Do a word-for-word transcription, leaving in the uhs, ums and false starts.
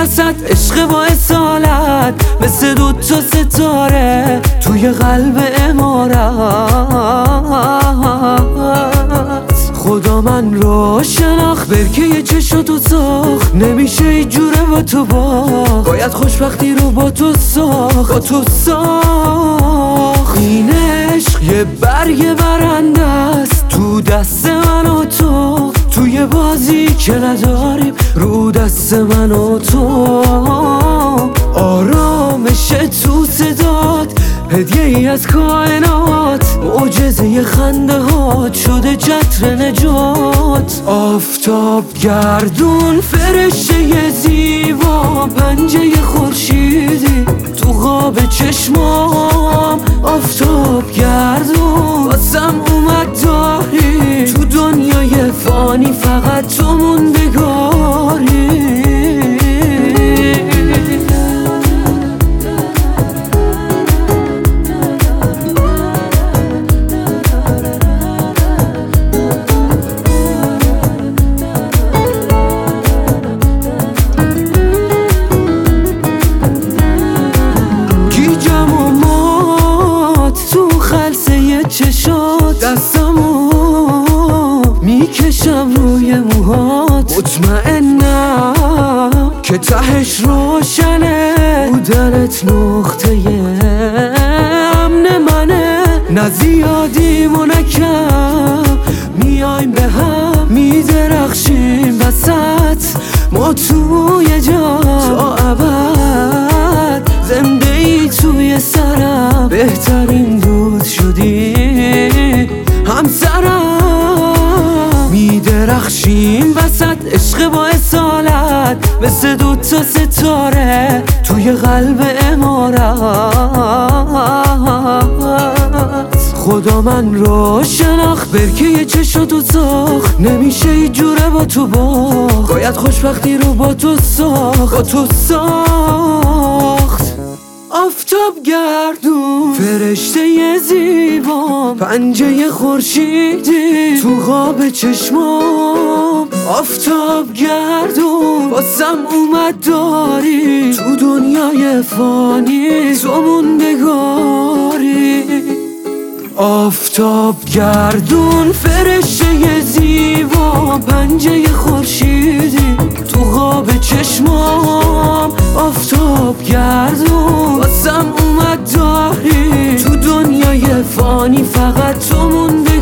وسط عشق با اصالت، مثل دوتا ستاره توی قلب امارت. خدا من رو شناخت، برکه چشاتو ساخت، نمیشه ایجوره با تو باخت، باید خوشبختی رو با تو ساخت، با تو ساخت. این عشق یه برگ برنده است تو دست من و تو، توی بازی که نداریم رو دست من و تو. آرامش تو صدات هدیه ای از کائنات، معجزه خنده هات شده جتر نجات. آفتاب گردون فرشته زیبا، پنجه خورشیدی تو خواب چشمام. آفتاب گردون واسم اومد داری، تو دنیای فانی فقط تو موندگاری. چشات دستمو میکشم روی موهات، مطمئنم که تهش روشنه، بودنت نقطه امن منه. نه زیادیم و نه کم، میایم به هم میدرخشیم وسط ما توی جا تا ابد. زنده ای توی سرم، بهترین دوست شدی همسرم. میدرخشیم وسط عشق با اصالت، مثل دوتا ستاره توی قلب امارت. خدا من رو شناخت، برکه چشاتو ساخت، نمیشه ایجوره با تو باخت، باید خوشبختی رو با تو ساخت، با تو ساخت. آفتاب گردون فرشته زیبا، پنجه خورشیدی تو خواب چشمام. آفتاب گردون واسم اومد داری، تو دنیای فانی تو موندگاری. آفتاب گردون فرشته زیبا، پنجه خورشیدی تو خواب چشمام. آفتاب گردون واسم اومد داری، تو دنیای فانی فقط تو مونده